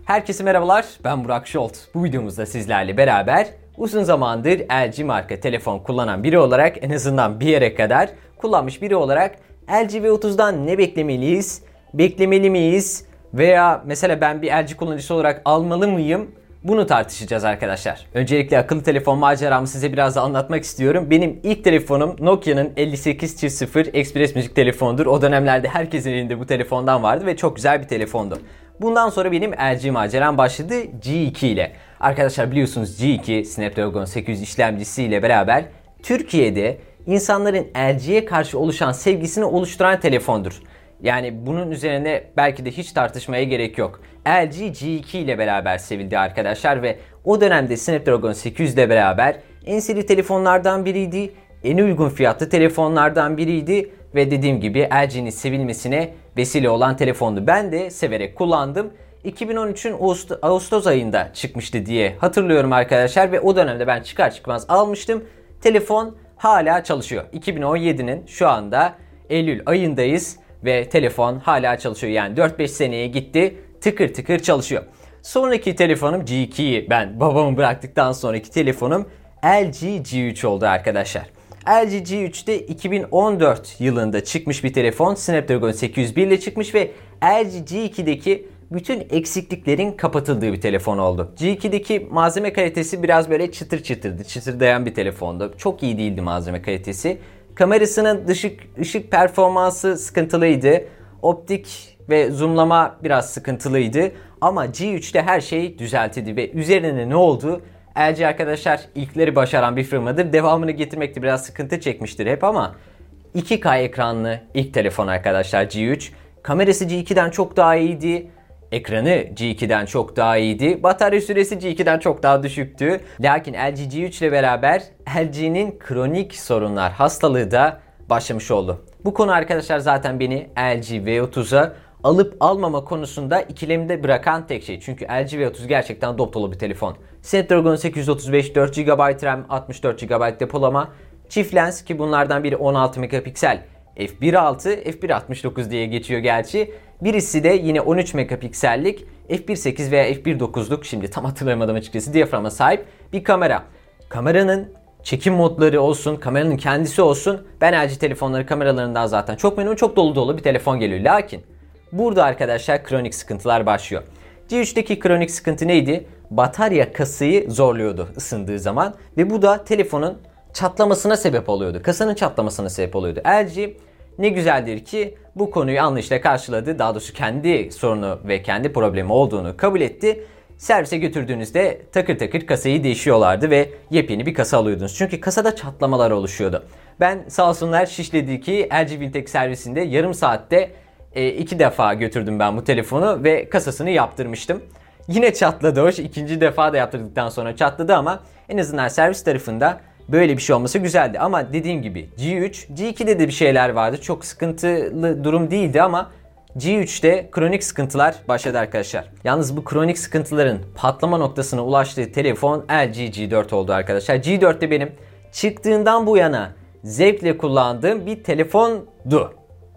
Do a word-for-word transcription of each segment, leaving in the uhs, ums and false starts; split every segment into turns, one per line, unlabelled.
Herkese merhabalar, ben Burak Şolt. Bu videomuzda sizlerle beraber uzun zamandır L G marka telefon kullanan biri olarak, en azından bir yere kadar kullanmış biri olarak L G V otuzdan ne beklemeliyiz, beklemeli miyiz veya mesela ben bir L G kullanıcısı olarak almalı mıyım? Bunu tartışacağız arkadaşlar. Öncelikle akıllı telefon maceramı size biraz da anlatmak istiyorum. Benim ilk telefonum Nokia'nın elli sekiz çift sıfır Express müzik telefonudur. O dönemlerde herkesin elinde bu telefondan vardı ve çok güzel bir telefondu. Bundan sonra benim L G maceram başladı G iki ile. Arkadaşlar biliyorsunuz G iki Snapdragon sekiz yüz işlemcisiyle beraber Türkiye'de insanların L G'ye karşı oluşan sevgisini oluşturan telefondur. Yani bunun üzerine belki de hiç tartışmaya gerek yok. L G G iki ile beraber sevildi arkadaşlar ve o dönemde Snapdragon sekiz yüz ile beraber en seri telefonlardan biriydi. En uygun fiyatlı telefonlardan biriydi ve dediğim gibi L G'nin sevilmesine vesile olan telefondu. Ben de severek kullandım. iki bin on üçün Ağustos ayında çıkmıştı diye hatırlıyorum arkadaşlar ve o dönemde ben çıkar çıkmaz almıştım. Telefon hala çalışıyor. iki bin on yedinin şu anda Eylül ayındayız ve telefon hala çalışıyor. Yani dört beş seneye gitti, tıkır tıkır çalışıyor. Sonraki telefonum G ikiyi ben babamı bıraktıktan sonraki telefonum L G G üç oldu arkadaşlar. L G G üçte iki bin on dört yılında çıkmış bir telefon. Snapdragon sekiz yüz bir ile çıkmış ve L G G ikideki bütün eksikliklerin kapatıldığı bir telefon oldu. G ikideki malzeme kalitesi biraz böyle çıtır çıtırdı. Çıtırdayan bir telefondu. Çok iyi değildi malzeme kalitesi. Kamerasının ışık, ışık performansı sıkıntılıydı. Optik ve zoomlama biraz sıkıntılıydı. Ama G üçte her şey düzeltildi ve üzerine ne oldu? L G arkadaşlar ilkleri başaran bir firmadır. Devamını getirmekte biraz sıkıntı çekmiştir hep ama iki K ekranlı ilk telefon arkadaşlar G üç. Kamerası G ikiden çok daha iyiydi. Ekranı G ikiden çok daha iyiydi. Batarya süresi G ikiden çok daha düşüktü. Lakin L G G üç ile beraber L G'nin kronik sorunlar hastalığı da başlamış oldu. Bu konu arkadaşlar zaten beni L G V otuza alıp almama konusunda ikilemde bırakan tek şey. Çünkü L G V otuz gerçekten dop dolu bir telefon. Snapdragon sekiz yüz otuz beş, dört gigabayt RAM, altmış dört gigabayt depolama, çift lens ki bunlardan biri on altı megapiksel f bir altı, f bir altmış dokuz diye geçiyor gerçi. Birisi de yine on üç megapiksellik f bir sekiz veya f bir dokuzluk, şimdi tam hatırlayamadım açıkçası, diyaframa sahip bir kamera. Kameranın çekim modları olsun, kameranın kendisi olsun, ben L G telefonları kameralarından zaten çok memnunum, çok dolu dolu bir telefon geliyor. Lakin burada arkadaşlar kronik sıkıntılar başlıyor. G üçteki kronik sıkıntı neydi? Batarya kasayı zorluyordu ısındığı zaman ve bu da telefonun çatlamasına sebep oluyordu. Kasanın çatlamasına sebep oluyordu. L G ne güzeldir ki bu konuyu anlayışla karşıladı. Daha doğrusu kendi sorunu ve kendi problemi olduğunu kabul etti. Servise götürdüğünüzde takır takır kasayı değişiyorlardı ve yepyeni bir kasa alıyordunuz. Çünkü kasada çatlamalar oluşuyordu. Ben sağ olsunlar Şişli'deki L G Vintek servisinde yarım saatte e, iki defa götürdüm ben bu telefonu ve kasasını yaptırmıştım. Yine çatladı o. İkinci defa da yaptırdıktan sonra çatladı ama en azından servis tarafında böyle bir şey olması güzeldi. Ama dediğim gibi G üç, G ikide de bir şeyler vardı. Çok sıkıntılı durum değildi ama G üçte kronik sıkıntılar başladı arkadaşlar. Yalnız bu kronik sıkıntıların patlama noktasına ulaştığı telefon L G G dört oldu arkadaşlar. G dörtte benim çıktığından bu yana zevkle kullandığım bir telefondu.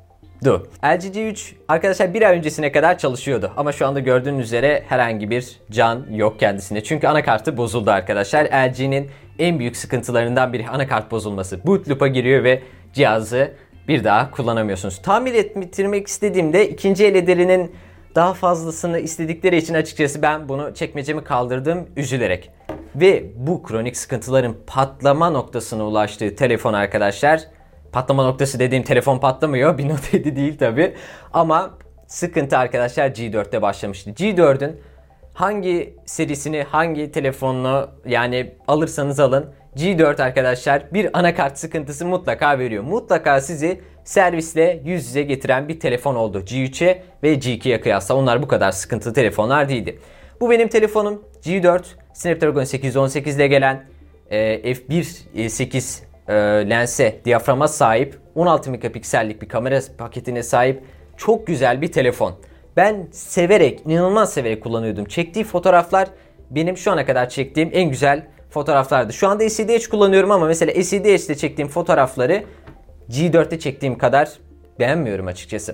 Du. L G G üç arkadaşlar bir ay öncesine kadar çalışıyordu ama şu anda gördüğünüz üzere herhangi bir can yok kendisinde. Çünkü anakartı bozuldu arkadaşlar. L G'nin en büyük sıkıntılarından biri anakart bozulması. Boot loop'a giriyor ve cihazı bir daha kullanamıyorsunuz. Tamir ettirmek istediğimde ikinci el ederinin daha fazlasını istedikleri için açıkçası ben bunu çekmecemi kaldırdım üzülerek. Ve bu kronik sıkıntıların patlama noktasına ulaştığı telefon arkadaşlar, patlama noktası dediğim telefon patlamıyor. bir Note yedi değil tabi. Ama sıkıntı arkadaşlar G dörtte başlamıştı. G dördün hangi serisini, hangi telefonunu yani alırsanız alın, G dört arkadaşlar bir anakart sıkıntısı mutlaka veriyor. Mutlaka sizi servisle yüz yüze getiren bir telefon oldu. G üçe ve G ikiye kıyasla onlar bu kadar sıkıntılı telefonlar değildi. Bu benim telefonum G dört Snapdragon sekiz yüz on sekiz ile gelen e, f bir sekiz e, lense, diyaframa sahip, on altı megapiksellik bir kamera paketine sahip çok güzel bir telefon. Ben severek, inanılmaz severek kullanıyordum. Çektiği fotoğraflar benim şu ana kadar çektiğim en güzel fotoğraflardı. Şu anda S D H kullanıyorum ama mesela S D H'de çektiğim fotoğrafları G dörtte çektiğim kadar beğenmiyorum açıkçası.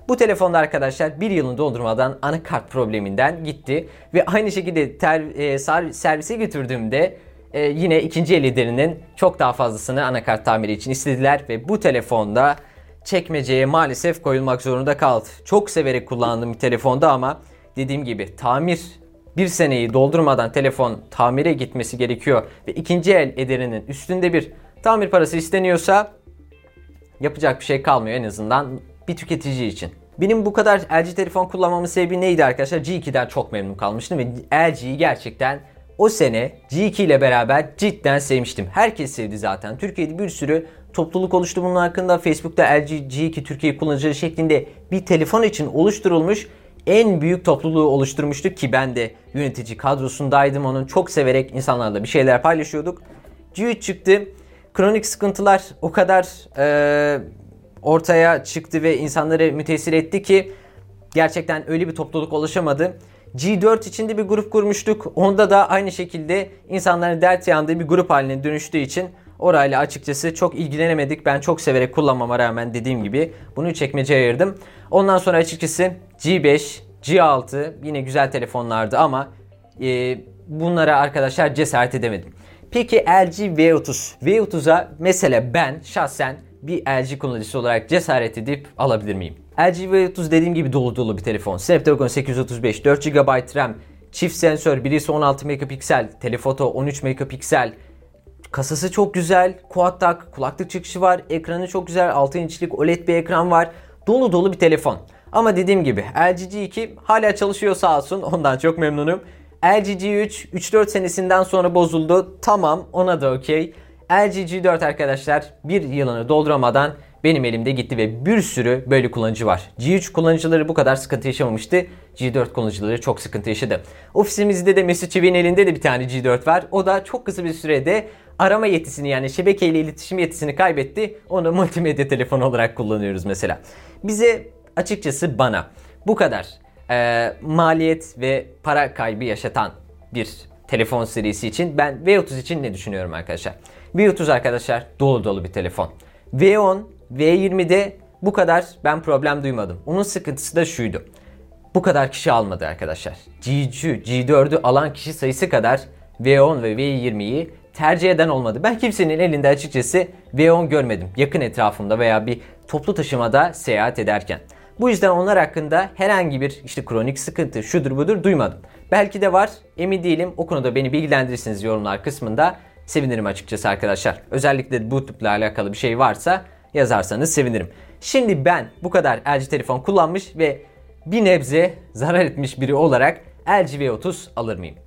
Bu telefonda arkadaşlar bir yılını doldurmadan anakart probleminden gitti. Ve aynı şekilde ter, e, servise götürdüğümde e, yine ikinci el ederinin çok daha fazlasını anakart tamiri için istediler. Ve bu telefonda çekmeceye maalesef koyulmak zorunda kaldı. Çok severek kullandığım bir telefonda ama dediğim gibi tamir bir seneyi doldurmadan telefon tamire gitmesi gerekiyor. Ve ikinci el ederinin üstünde bir tamir parası isteniyorsa yapacak bir şey kalmıyor en azından bir tüketici için. Benim bu kadar L G telefon kullanmamın sebebi neydi arkadaşlar? G iki'den çok memnun kalmıştım ve L G'yi gerçekten o sene G iki ile beraber cidden sevmiştim. Herkes sevdi zaten. Türkiye'de bir sürü topluluk oluştu bunun hakkında. Facebook'ta L G G iki Türkiye kullanıcıları şeklinde bir telefon için oluşturulmuş en büyük topluluğu oluşturmuştu ki ben de yönetici kadrosundaydım. Onun çok severek insanlarla bir şeyler paylaşıyorduk. G üç çıktı. Kronik sıkıntılar o kadar e, ortaya çıktı ve insanları müteessir etti ki gerçekten öyle bir topluluk oluşamadı. G dört içinde bir grup kurmuştuk. Onda da aynı şekilde insanların dert yandığı bir grup haline dönüştüğü için orayla açıkçası çok ilgilenemedik. Ben çok severek kullanmama rağmen dediğim gibi bunu çekmeceye ayırdım. Ondan sonra açıkçası G beş, G altı yine güzel telefonlardı ama e, bunlara arkadaşlar cesaret edemedim. Peki L G V otuz. V otuz'a mesela ben şahsen bir L G kullanıcısı olarak cesaret edip alabilir miyim? L G V otuz dediğim gibi dolu dolu bir telefon. Snapdragon sekiz yüz otuz beş, dört gigabayt RAM, çift sensör, birisi on altı megapiksel, telefoto on üç megapiksel. Kasası çok güzel, quad tak, kulaklık çıkışı var, ekranı çok güzel, altı inçlik O L E D bir ekran var. Dolu dolu bir telefon. Ama dediğim gibi L G G iki hala çalışıyor sağ olsun, ondan çok memnunum. L G G üç üç dört senesinden sonra bozuldu. Tamam, ona da okey. L G G dört arkadaşlar bir yılını dolduramadan benim elimde gitti ve bir sürü böyle kullanıcı var. G üç kullanıcıları bu kadar sıkıntı yaşamamıştı. G dört kullanıcıları çok sıkıntı yaşadı. Ofisimizde de Mesut Çevik'in elinde de bir tane G dört var. O da çok kısa bir sürede arama yetisini yani şebekeyle iletişim yetisini kaybetti. Onu multimedya telefonu olarak kullanıyoruz mesela. Bize açıkçası bana bu kadar e, maliyet ve para kaybı yaşatan bir telefon serisi için ben V otuz için ne düşünüyorum arkadaşlar? V otuz arkadaşlar dolu dolu bir telefon. V on, V yirmi'de bu kadar ben problem duymadım. Onun sıkıntısı da şuydu. Bu kadar kişi almadı arkadaşlar. G üç'ü, G dört'ü alan kişi sayısı kadar V on ve V yirmi'yi tercih eden olmadı. Ben kimsenin elinde açıkçası V on görmedim. Yakın etrafımda veya bir toplu taşımada seyahat ederken. Bu yüzden onlar hakkında herhangi bir işte kronik sıkıntı şudur budur duymadım. Belki de var, emin değilim. O konuda beni bilgilendirirsiniz yorumlar kısmında. Sevinirim açıkçası arkadaşlar. Özellikle bu tüple alakalı bir şey varsa yazarsanız sevinirim. Şimdi ben bu kadar L G telefon kullanmış ve bir nebze zarar etmiş biri olarak L G V otuz alır mıyım?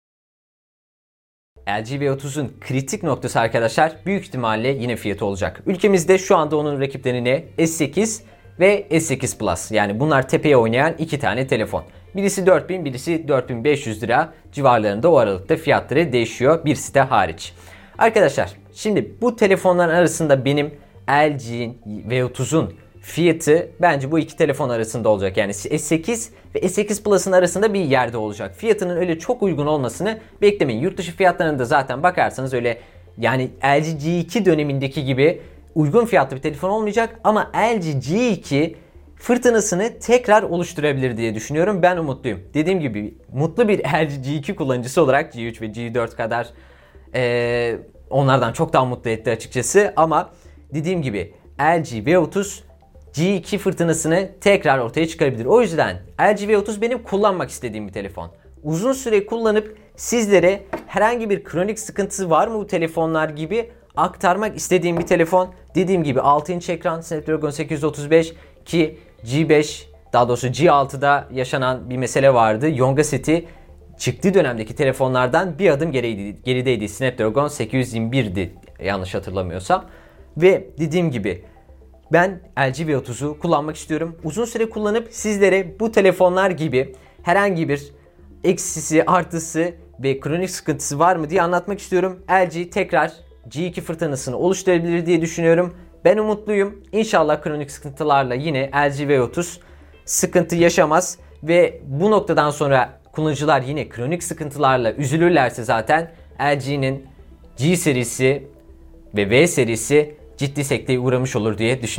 L G V otuz'un kritik noktası arkadaşlar büyük ihtimalle yine fiyatı olacak. Ülkemizde şu anda onun rakipleri ne? S sekiz ve S sekiz Plus. Yani bunlar tepeye oynayan iki tane telefon. Birisi dört bin, birisi dört bin beş yüz lira civarlarında, o aralıkta fiyatları değişiyor bir site hariç. Arkadaşlar şimdi bu telefonların arasında benim L G'nin V otuz'un fiyatı bence bu iki telefon arasında olacak. Yani S sekiz ve S sekiz Plus'ın arasında bir yerde olacak. Fiyatının öyle çok uygun olmasını beklemeyin. Yurt dışı fiyatlarına da zaten bakarsanız öyle yani L G G iki dönemindeki gibi uygun fiyatlı bir telefon olmayacak ama L G G iki fırtınasını tekrar oluşturabilir diye düşünüyorum. Ben umutluyum. Dediğim gibi mutlu bir L G G iki kullanıcısı olarak G üç ve G dört kadar ee, onlardan çok daha mutlu etti açıkçası. Ama dediğim gibi L G V otuz G iki fırtınasını tekrar ortaya çıkarabilir. O yüzden L G V otuz benim kullanmak istediğim bir telefon. Uzun süre kullanıp sizlere herhangi bir kronik sıkıntısı var mı bu telefonlar gibi aktarmak istediğim bir telefon. Dediğim gibi altı inç ekran, Snapdragon sekiz yüz otuz beş ki G beş daha doğrusu G altıda yaşanan bir mesele vardı. Yonga seti çıktığı dönemdeki telefonlardan bir adım geriydi, gerideydi. Snapdragon sekiz yüz yirmi bir'di yanlış hatırlamıyorsam. Ve dediğim gibi ben L G V otuz'u kullanmak istiyorum. Uzun süre kullanıp sizlere bu telefonlar gibi herhangi bir eksisi, artısı ve kronik sıkıntısı var mı diye anlatmak istiyorum. L G tekrar G iki fırtınasını oluşturabilir diye düşünüyorum. Ben umutluyum. İnşallah kronik sıkıntılarla yine L G V otuz sıkıntı yaşamaz ve bu noktadan sonra kullanıcılar yine kronik sıkıntılarla üzülürlerse zaten L G'nin G serisi ve V serisi ciddi sekteye uğramış olur diye düşünüyorum.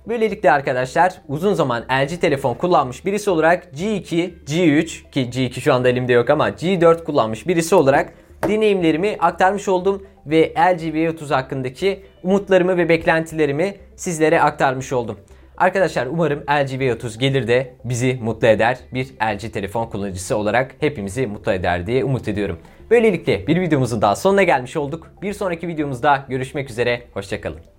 Böylelikle arkadaşlar uzun zaman L G telefon kullanmış birisi olarak G iki, G üç ki G iki şu anda elimde yok ama G dört kullanmış birisi olarak deneyimlerimi aktarmış oldum ve L G V otuz hakkındaki umutlarımı ve beklentilerimi sizlere aktarmış oldum. Arkadaşlar umarım L G V otuz gelir de bizi mutlu eder. Bir L G telefon kullanıcısı olarak hepimizi mutlu eder diye umut ediyorum. Böylelikle bir videomuzun daha sonuna gelmiş olduk. Bir sonraki videomuzda görüşmek üzere. Hoşça kalın.